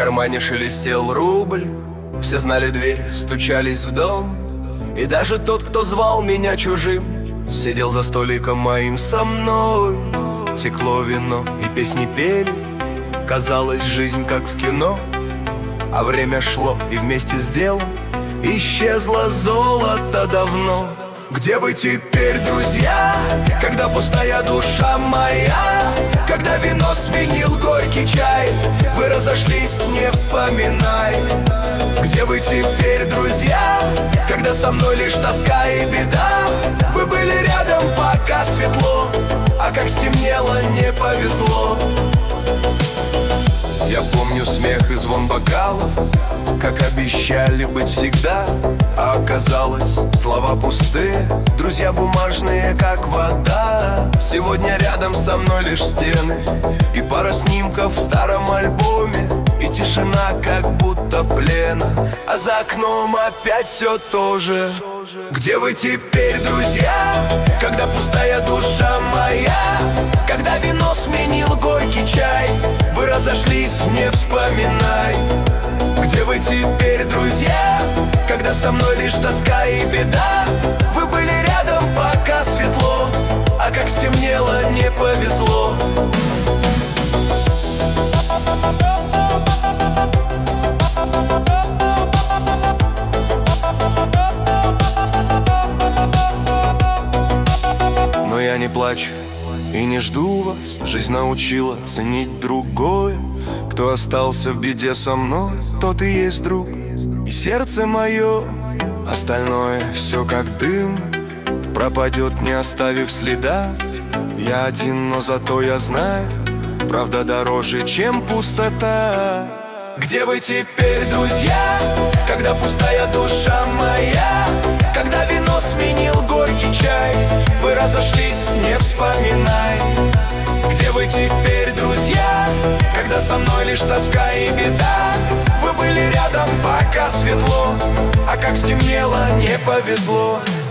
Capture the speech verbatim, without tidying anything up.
кармане шелестел рубль, все знали дверь, стучались в дом. И даже тот, кто звал меня чужим, сидел за столиком моим со мной. Текло вино и песни пели, казалось, жизнь как в кино. А время шло, и вместе с делом исчезло золото давно. Где вы теперь, друзья, когда пустая душа моя? Когда вино сменил горький чай, вы разошлись, не вспоминай. Где вы теперь, друзья, когда со мной лишь тоска и беда? Вы были рядом, пока светло, а как стемнело, не повезло. Я помню смех и звон бокалов, как обещали быть всегда, а оказалось, слова пустые, друзья бумажные, как вода. Сегодня рядом со мной лишь стены и пара снимков в старом альбоме, и тишина, как будто плена, а за окном опять все то же. Где вы теперь, друзья, когда пустая душа моя? Когда вино сменил горький чай, вы разошлись, не вспоминай. Где вы теперь, друзья, когда со мной лишь тоска и беда? Вы были рядом, пока светло, а как стемнело, не повезло. Но я не плачу и не жду вас, жизнь научила ценить другое. Кто остался в беде со мной, тот и есть друг, и сердце мое. Остальное все как дым, пропадет, не оставив следа. Я один, но зато я знаю, правда дороже, чем пустота. Где вы теперь, друзья, когда пустая душа моя? Когда вино сменил горький чай, вы разошлись, не вспоминай. Где вы теперь, друзья, когда со мной лишь тоска и беда? Вы были рядом, пока светло, а как стемнело, не повезло.